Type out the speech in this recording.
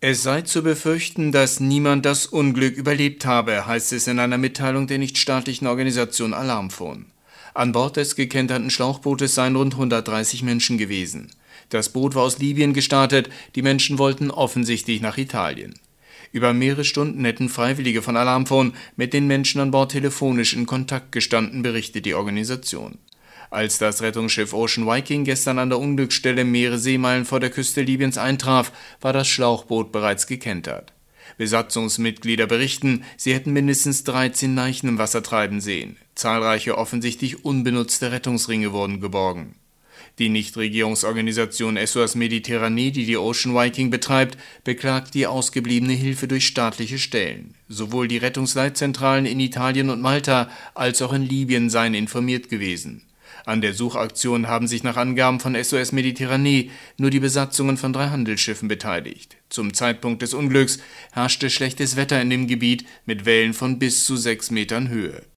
Es sei zu befürchten, dass niemand das Unglück überlebt habe, heißt es in einer Mitteilung der nichtstaatlichen Organisation Alarmphone. An Bord des gekenterten Schlauchbootes seien rund 130 Menschen gewesen. Das Boot war aus Libyen gestartet, die Menschen wollten offensichtlich nach Italien. Über mehrere Stunden hätten Freiwillige von Alarmphone mit den Menschen an Bord telefonisch in Kontakt gestanden, berichtet die Organisation. Als das Rettungsschiff Ocean Viking gestern an der Unglücksstelle mehrere Seemeilen vor der Küste Libyens eintraf, war das Schlauchboot bereits gekentert. Besatzungsmitglieder berichten, sie hätten mindestens 13 Leichen im Wasser treiben sehen. Zahlreiche offensichtlich unbenutzte Rettungsringe wurden geborgen. Die Nichtregierungsorganisation SOS Mediterranee, die die Ocean Viking betreibt, beklagt die ausgebliebene Hilfe durch staatliche Stellen. Sowohl die Rettungsleitzentralen in Italien und Malta als auch in Libyen seien informiert gewesen. An der Suchaktion haben sich nach Angaben von SOS Mediterranee nur die Besatzungen von 3 Handelsschiffen beteiligt. Zum Zeitpunkt des Unglücks herrschte schlechtes Wetter in dem Gebiet mit Wellen von bis zu 6 Metern Höhe.